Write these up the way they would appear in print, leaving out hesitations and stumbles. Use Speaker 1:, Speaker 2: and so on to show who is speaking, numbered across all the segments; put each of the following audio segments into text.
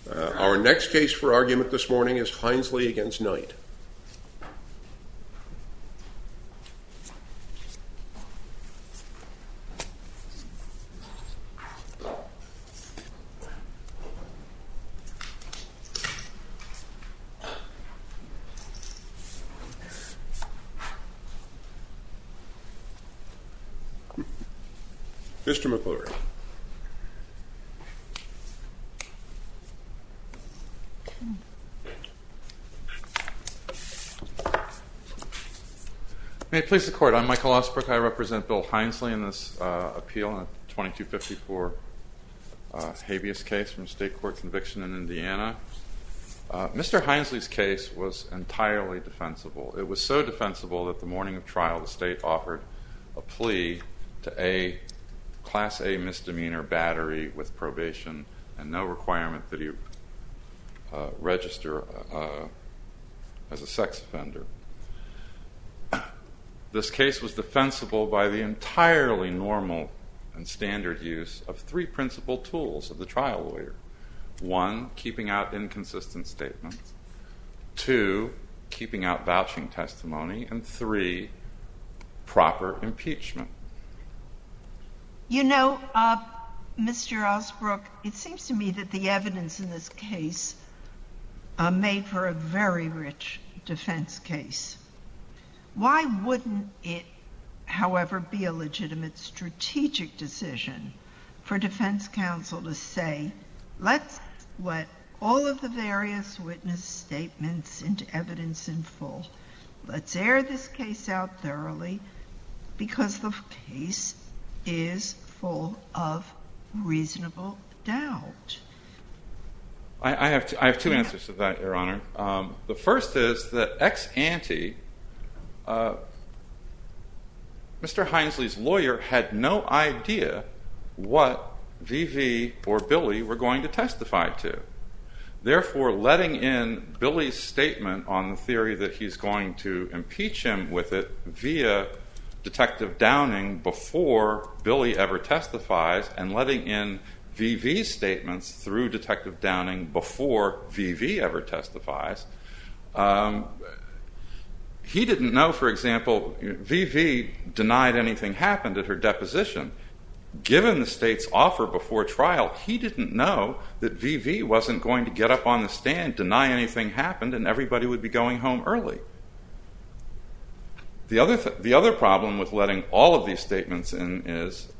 Speaker 1: Our next case for argument this morning is Hinesley against Knight. Mr. McClure.
Speaker 2: May it please the Court, I'm Michael Osbrook. I represent Bill Hinesley in this appeal in a 2254 habeas case from a state court conviction in Indiana. Mr. Hinesley's case was entirely defensible. It was so defensible that the morning of trial the state offered a plea to a Class A misdemeanor battery with probation and no requirement that he register as a sex offender. This case was defensible by the entirely normal and standard use of three principal tools of the trial lawyer. One, keeping out inconsistent statements. Two, keeping out vouching testimony. And three, proper impeachment.
Speaker 3: You know, Mr. Osbrook, it seems to me that the evidence in this case made for a very rich defense case. Why wouldn't it, however, be a legitimate strategic decision for defense counsel to say, let's let all of the various witness statements into evidence in full. Let's air this case out thoroughly because the case is full of reasonable doubt.
Speaker 2: I have two answers to that, Your Honor. The first is that ex ante, Mr. Hinesley's lawyer had no idea what VV or Billy were going to testify to. Therefore, letting in Billy's statement on the theory that he's going to impeach him with it via Detective Downing before Billy ever testifies and letting in VV's statements through Detective Downing before VV ever testifies, he didn't know, for example, VV denied anything happened at her deposition. Given the state's offer before trial, he didn't know that VV wasn't going to get up on the stand, deny anything happened, and everybody would be going home early. The other problem with letting all of these statements in is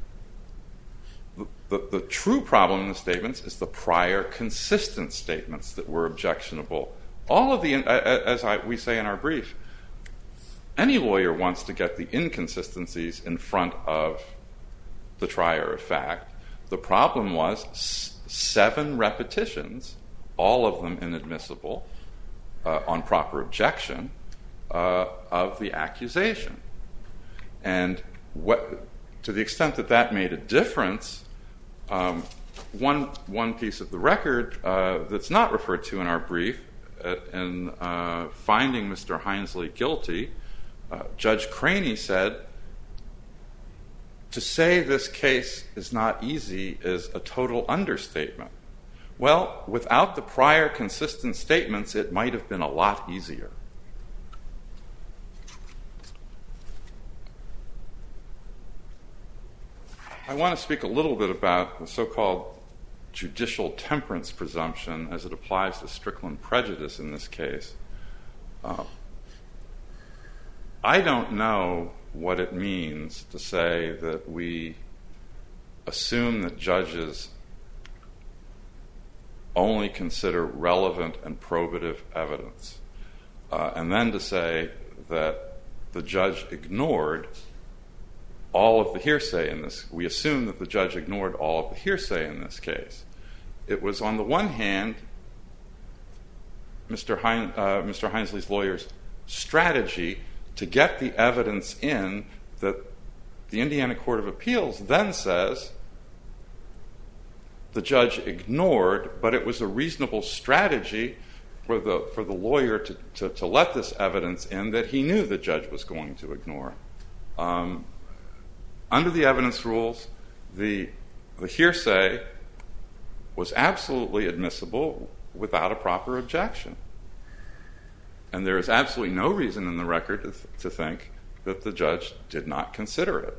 Speaker 2: the true problem in the statements is the prior consistent statements that were objectionable. All of the, we say in our brief, any lawyer wants to get the inconsistencies in front of the trier of fact. The problem was 7 repetitions, all of them inadmissible, on proper objection, of the accusation. And to the extent that that made a difference, one piece of the record that's not referred to in our brief, in finding Mr. Hinesley guilty, Judge Craney said, to say this case is not easy is a total understatement. Well, without the prior consistent statements, it might have been a lot easier. I want to speak a little bit about the so-called judicial temperance presumption as it applies to Strickland prejudice in this case. I don't know what it means to say that we assume that judges only consider relevant and probative evidence, and then to say that the judge ignored all of the hearsay in this. We assume that the judge ignored all of the hearsay in this case. It was, on the one hand, Mr. Hinesley's lawyer's strategy to get the evidence in that the Indiana Court of Appeals then says the judge ignored, but it was a reasonable strategy for the lawyer to let this evidence in that he knew the judge was going to ignore. Under the evidence rules, the hearsay was absolutely admissible without a proper objection. And there is absolutely no reason in the record to think that the judge did not consider it.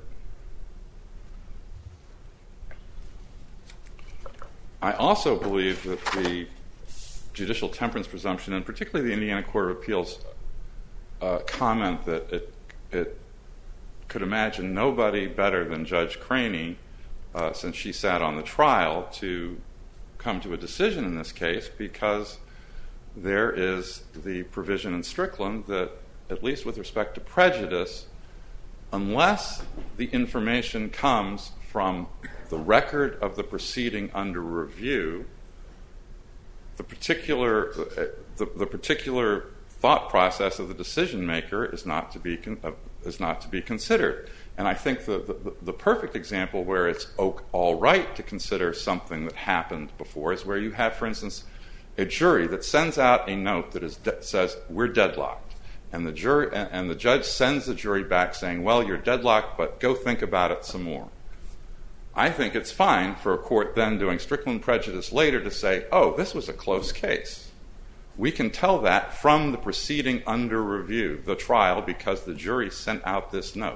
Speaker 2: I also believe that the judicial temperance presumption, and particularly the Indiana Court of Appeals comment that it could imagine nobody better than Judge Craney, since she sat on the trial, to come to a decision in this case, because there is the provision in Strickland that, at least with respect to prejudice, unless the information comes from the record of the proceeding under review, the particular thought process of the decision maker is not to be considered. And I think the perfect example where it's all right to consider something that happened before is where you have, for instance, a jury that sends out a note that says, we're deadlocked. And the judge sends the jury back saying, well, you're deadlocked, but go think about it some more. I think it's fine for a court then doing Strickland prejudice later to say, oh, this was a close case. We can tell that from the proceeding under review, the trial, because the jury sent out this note.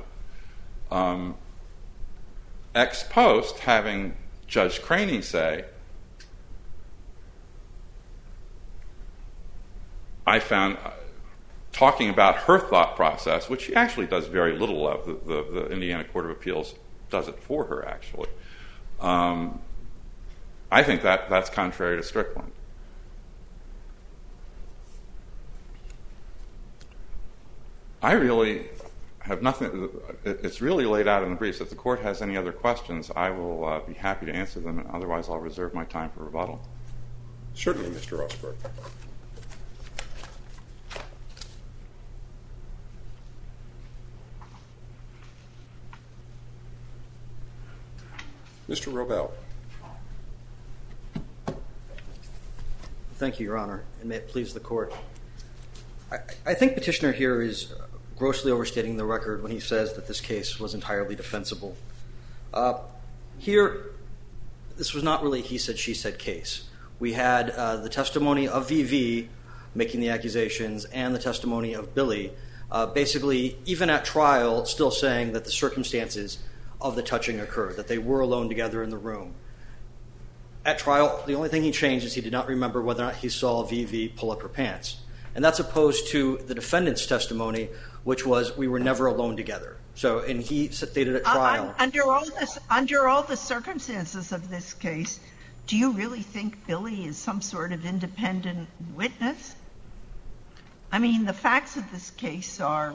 Speaker 2: Ex post, having Judge Craney say, I found, talking about her thought process, which she actually does very little of, the Indiana Court of Appeals does it for her, actually. I think that's contrary to Strickland. I really have nothing. It's really laid out in the briefs. If the court has any other questions, I will be happy to answer them, and otherwise I'll reserve my time for rebuttal.
Speaker 1: Certainly, Mr. Osberg. Mr. Robel.
Speaker 4: Thank you, Your Honor, and may it please the court. I think Petitioner here is grossly overstating the record when he says that this case was entirely defensible. Here, this was not really a he said, she said case. We had the testimony of VV making the accusations and the testimony of Billy, basically, even at trial, still saying that the circumstances of the touching occurred, that they were alone together in the room. At trial, the only thing he changed is he did not remember whether or not he saw VV pull up her pants. And that's opposed to the defendant's testimony, which was, we were never alone together. So, and he stated at trial.
Speaker 3: Under all the circumstances of this case, do you really think Billy is some sort of independent witness? I mean, the facts of this case are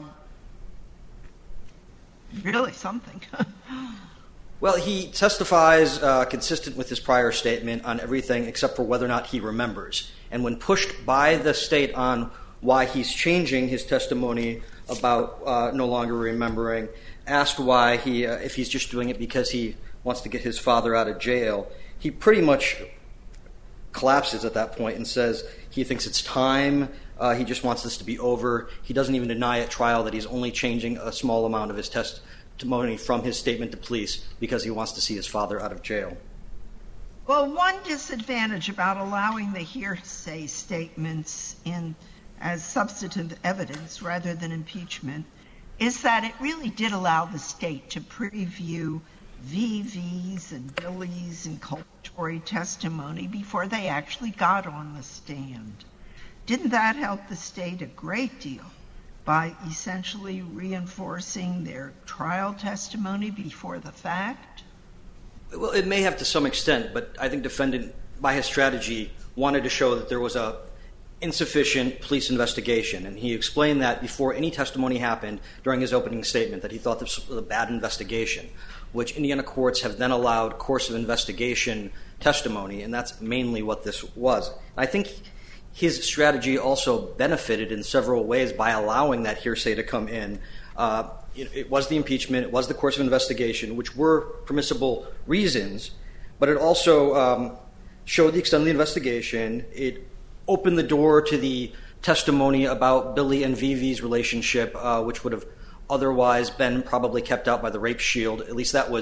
Speaker 3: really something.
Speaker 4: Well, he testifies consistent with his prior statement on everything except for whether or not he remembers. And when pushed by the state on why he's changing his testimony about no longer remembering, asked why if he's just doing it because he wants to get his father out of jail, he pretty much collapses at that point and says he thinks it's time. He just wants this to be over. He doesn't even deny at trial that he's only changing a small amount of his testimony from his statement to police because he wants to see his father out of jail.
Speaker 3: Well, one disadvantage about allowing the hearsay statements in as substantive evidence rather than impeachment is that it really did allow the state to preview VV's and Billy's inculpatory testimony before they actually got on the stand. Didn't that help the state a great deal by essentially reinforcing their trial testimony before the fact?
Speaker 4: Well, it may have to some extent, but I think defendant, by his strategy, wanted to show that there was a insufficient police investigation, and he explained that before any testimony happened during his opening statement, that he thought this was a bad investigation, which Indiana courts have then allowed course of investigation testimony, and that's mainly what this was. I think his strategy also benefited in several ways by allowing that hearsay to come in. It was the impeachment, it was the course of investigation, which were permissible reasons, but it also showed the extent of the investigation. It opened the door to the testimony about Billy and VV's relationship, which would have otherwise been probably kept out by the rape shield. At least that was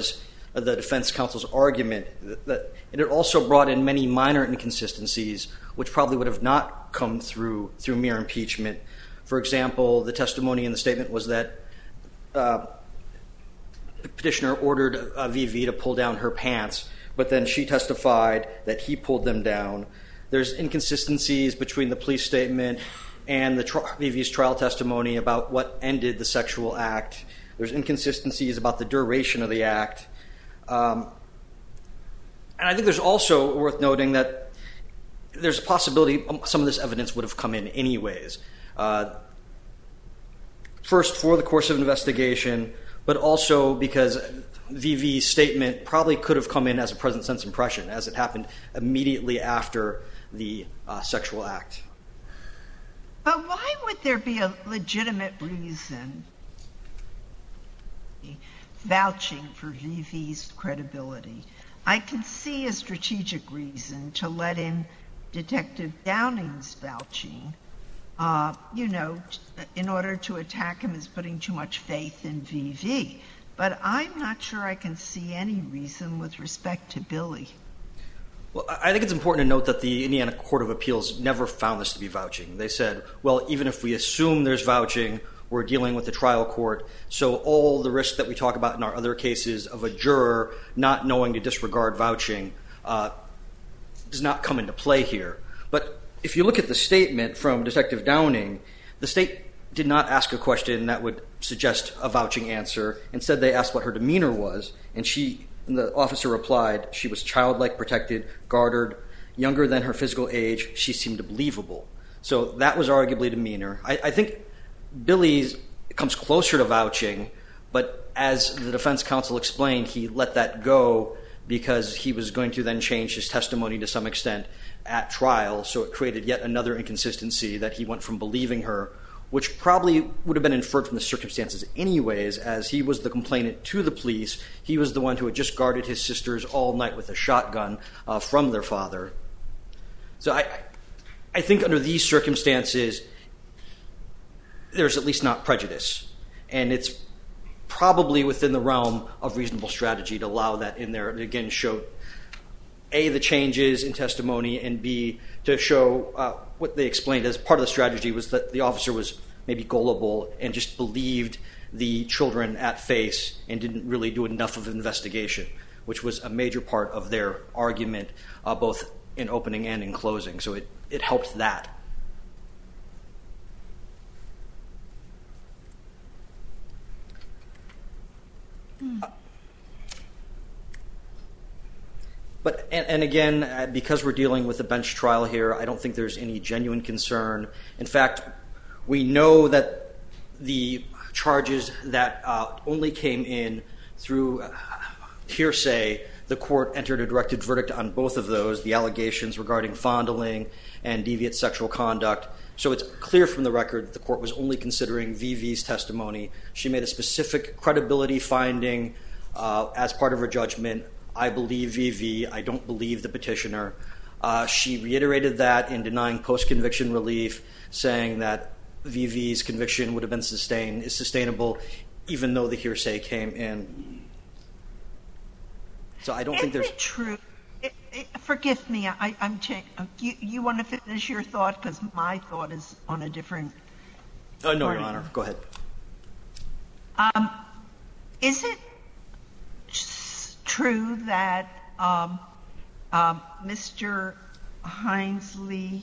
Speaker 4: the defense counsel's argument, that it also brought in many minor inconsistencies, which probably would have not come through mere impeachment. For example, the testimony in the statement was that the petitioner ordered VV to pull down her pants, but then she testified that he pulled them down. There's inconsistencies between the police statement and VV's trial testimony about what ended the sexual act. There's inconsistencies about the duration of the act. And I think there's also worth noting that there's a possibility some of this evidence would have come in anyways. First, for the course of investigation, but also because VV's statement probably could have come in as a present sense impression, as it happened immediately after the sexual act.
Speaker 3: But why would there be a legitimate reason vouching for VV's credibility? I can see a strategic reason to let in Detective Downing's vouching, in order to attack him as putting too much faith in VV. But I'm not sure I can see any reason with respect to Billy.
Speaker 4: Well, I think it's important to note that the Indiana Court of Appeals never found this to be vouching. They said, well, even if we assume there's vouching, we're dealing with the trial court, so all the risk that we talk about in our other cases of a juror not knowing to disregard vouching does not come into play here. But if you look at the statement from Detective Downing, the state did not ask a question that would suggest a vouching answer. Instead, they asked what her demeanor was, and the officer replied, she was childlike, protected, guarded, younger than her physical age. She seemed believable. So that was arguably demeanor. I think Billy's comes closer to vouching, but as the defense counsel explained, he let that go because he was going to then change his testimony to some extent at trial, so it created yet another inconsistency that he went from believing her, which probably would have been inferred from the circumstances anyways, as he was the complainant to the police. He was the one who had just guarded his sisters all night with a shotgun from their father. So I think under these circumstances, there's at least not prejudice. And it's probably within the realm of reasonable strategy to allow that in there. And again, show, A, the changes in testimony, and B, to show what they explained as part of the strategy was that the officer was maybe gullible and just believed the children at face and didn't really do enough of an investigation, which was a major part of their argument, both in opening and in closing. So it helped that. But and again, because we're dealing with a bench trial here, I don't think there's any genuine concern. In fact, we know that the charges that only came in through hearsay, the court entered a directed verdict on both of those, the allegations regarding fondling and deviant sexual conduct. So it's clear from the record that the court was only considering VV's testimony. She made a specific credibility finding as part of her judgment. I believe VV. I don't believe the petitioner. She reiterated that in denying post-conviction relief, saying that VV's conviction would have been sustainable, even though the hearsay came in. So I don't think there's...
Speaker 3: Is it true? Forgive me. You want to finish your thought? Because my thought is on a different...
Speaker 4: Oh, no, Your Honor. Go ahead.
Speaker 3: Is it true that Mr. Hinesley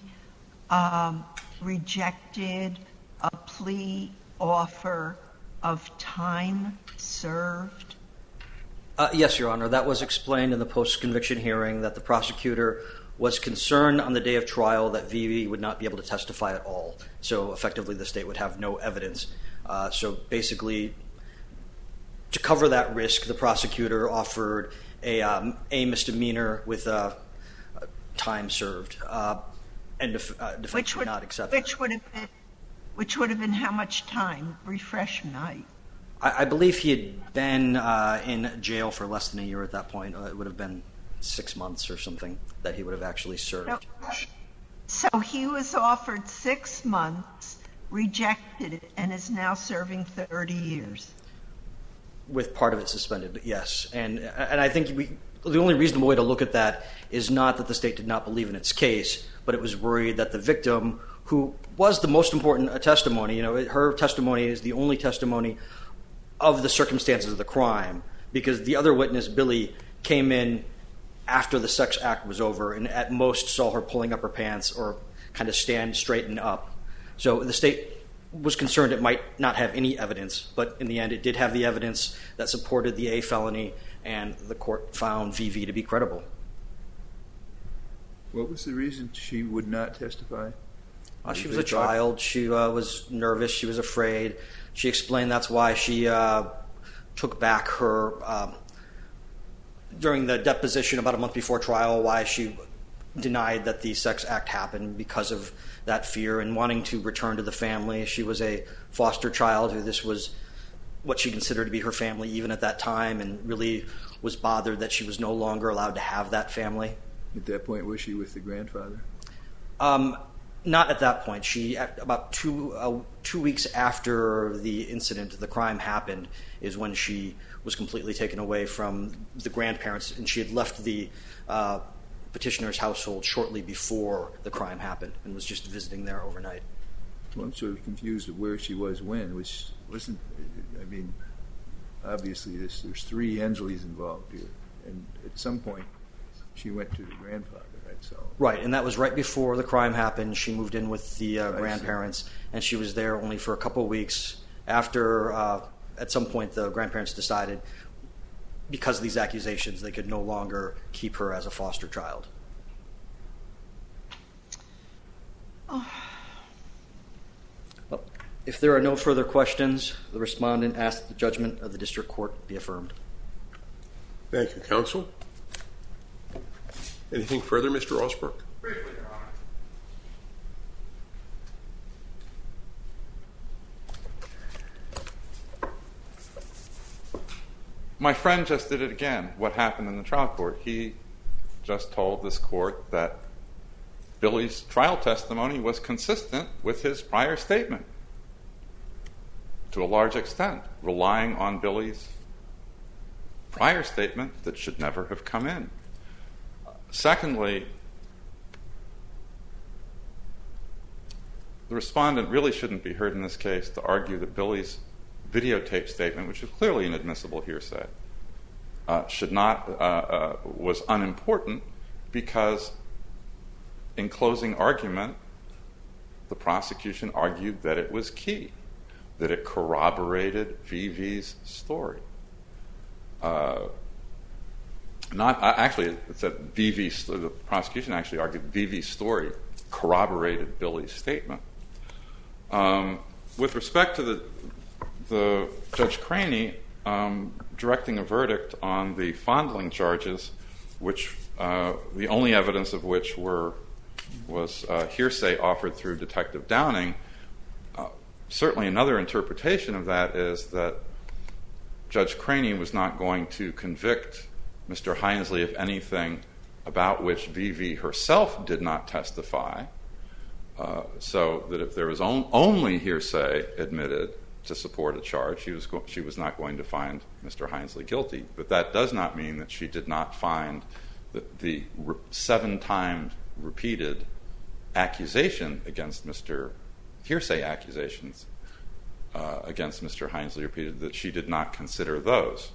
Speaker 3: rejected a plea offer of time served?
Speaker 4: Yes, Your Honor. That was explained in the post-conviction hearing, that the prosecutor was concerned on the day of trial that VV would not be able to testify at all. So effectively the state would have no evidence. So basically, to cover that risk, the prosecutor offered a misdemeanor with time served, and defense would not accept it.
Speaker 3: Which would have been how much time? Refresh me.
Speaker 4: I believe he had been in jail for less than a year at that point. It would have been 6 months or something that he would have actually served.
Speaker 3: So he was offered 6 months, rejected it, and is now serving 30 years.
Speaker 4: with part of it suspended, yes. And I think the only reasonable way to look at that is not that the state did not believe in its case, but it was worried that the victim, who was the most important testimony, her testimony is the only testimony of the circumstances of the crime, because the other witness, Billy, came in after the sex act was over and at most saw her pulling up her pants or kind of stand straighten up. So the state was concerned it might not have any evidence, but in the end it did have the evidence that supported the A felony, and the court found VV to be credible.
Speaker 5: What was the reason she would not testify?
Speaker 4: She was a child. She was nervous. She was afraid. She explained that's why she took back her, during the deposition about a month before trial, why she denied that the sex act happened, because of that fear and wanting to return to the family. She was a foster child who this was what she considered to be her family even at that time, and really was bothered that she was no longer allowed to have that family.
Speaker 5: At that point, was she with the grandfather?
Speaker 4: Not at that point. She, about 2 weeks after the incident, the crime happened, is when she was completely taken away from the grandparents, and she had left the petitioner's household shortly before the crime happened and was just visiting there overnight.
Speaker 5: Well, I'm sort of confused of where she was when, which wasn't, I mean, obviously there's 3 Hensleys involved here, and at some point she went to the grandfather, right?
Speaker 4: Right, and that was right before the crime happened. She moved in with the grandparents, and she was there only for a couple of weeks after, at some point, the grandparents decided, because of these accusations, they could no longer keep her as a foster child.
Speaker 3: Oh.
Speaker 4: Well, if there are no further questions, the respondent asks that the judgment of the district court be affirmed.
Speaker 1: Thank you, counsel. Anything further, Mr. Osbrook?
Speaker 2: Briefly, Your Honor. My friend just did it again. What happened in the trial court? He just told this court that Billy's trial testimony was consistent with his prior statement, to a large extent, relying on Billy's prior statement that should never have come in. Secondly, the respondent really shouldn't be heard in this case to argue that Billy's videotape statement, which is clearly inadmissible hearsay, was unimportant, because in closing argument, the prosecution argued that it was key, that it corroborated VV's story. It said the prosecution actually argued VV's story corroborated Billy's statement. With respect to the Judge Craney directing a verdict on the fondling charges, which the only evidence of which was hearsay offered through Detective Downing, certainly another interpretation of that is that Judge Craney was not going to convict Mr. Hinesley of anything about which VV herself did not testify, so that if there was only hearsay admitted to support a charge, she was not going to find Mr. Hinesley guilty. But that does not mean that she did not find the 7 times repeated accusation against hearsay accusations against Mr. Hinesley repeated, that she did not consider those.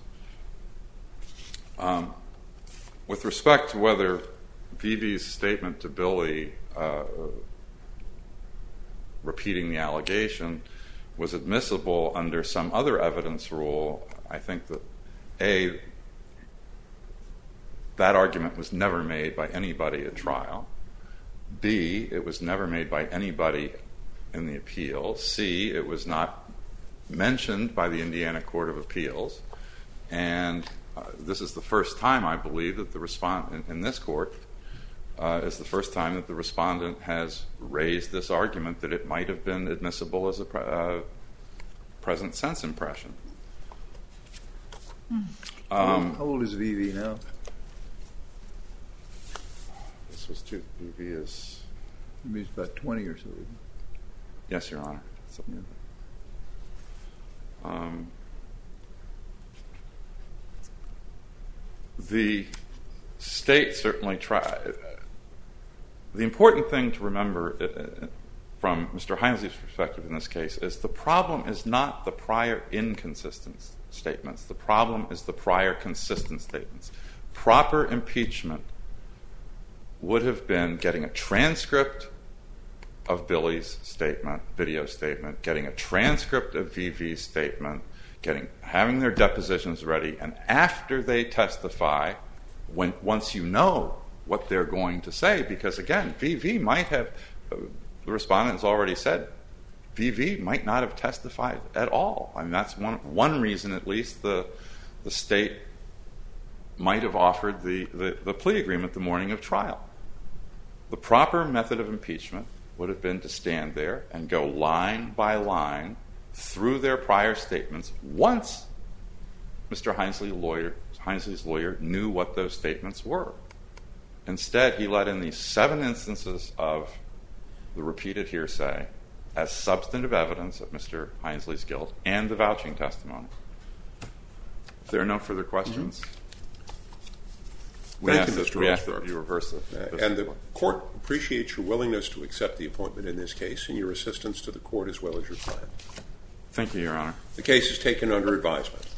Speaker 2: With respect to whether VV's statement to Billy repeating the allegation was admissible under some other evidence rule, I think that A, that argument was never made by anybody at trial. B, it was never made by anybody in the appeal. C, it was not mentioned by the Indiana Court of Appeals. And this is the first time, I believe, that the respondent in this court is the first time that the respondent has raised this argument that it might have been admissible as a present sense impression.
Speaker 5: How old is VV now?
Speaker 2: This was VV is...
Speaker 5: He's about 20 or so.
Speaker 2: Yes, Your Honor.
Speaker 5: Yeah.
Speaker 2: The state certainly tried. The important thing to remember from Mr. Hinesley's perspective in this case is the problem is not the prior inconsistent statements. The problem is the prior consistent statements. Proper impeachment would have been getting a transcript of Billy's statement, video statement, getting a transcript of VV's statement, having their depositions ready, and after they testify, once you know what they're going to say, because again, VV might have, the respondent has already said, VV might not have testified at all. I mean, that's one reason at least the state might have offered the plea agreement the morning of trial. The proper method of impeachment would have been to stand there and go line by line through their prior statements once Mr. Hinesley's lawyer knew what those statements were. Instead, he let in these 7 instances of the repeated hearsay as substantive evidence of Mr. Hinesley's guilt and the vouching testimony. If there are no further questions,
Speaker 1: Thank you, Mr.
Speaker 2: we ask
Speaker 1: Osbrook.
Speaker 2: that you reverse it.
Speaker 1: And the court appreciates your willingness to accept the appointment in this case and your assistance to the court as well as your client.
Speaker 2: Thank you, Your Honor.
Speaker 1: The case is taken under advisement.